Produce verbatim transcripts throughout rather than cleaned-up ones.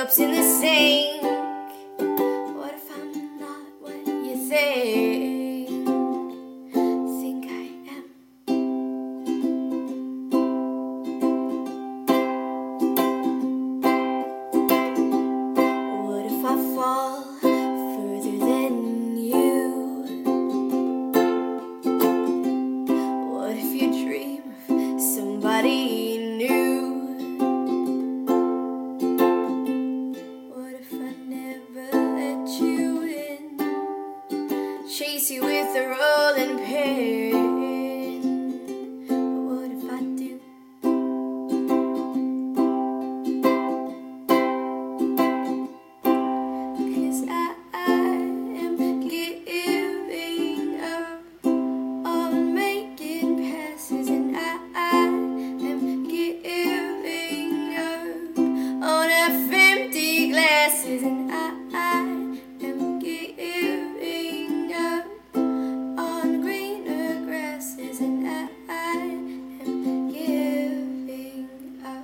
cups in the sink. What if I'm not what you think? Think I am. What if I fall further than you? What if you dream of somebody new? What if I never let you in? Chase you with a rolling pin. But what if I do? Cause I, I am giving up on making passes, and I, I am giving up on half empty glasses, and I, I am giving up on greener grasses, and I, I am giving up.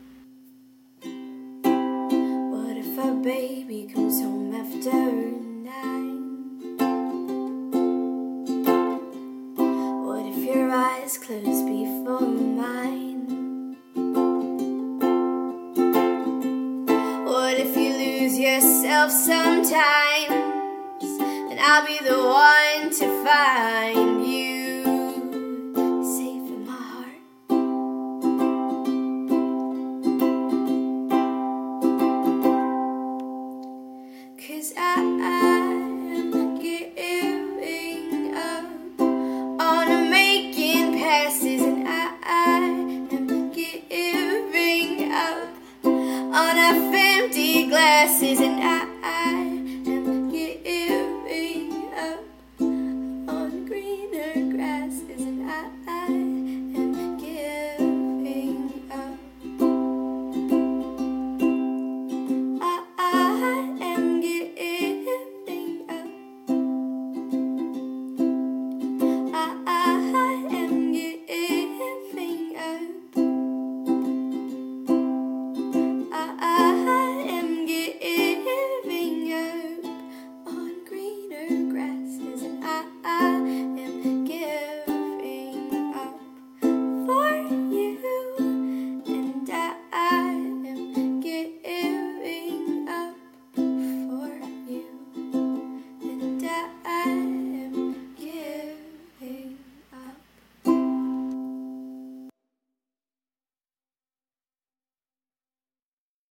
What if our baby comes home after nine? What if your eyes close before mine? What if you lose yourself sometimes, and I'll be the one to find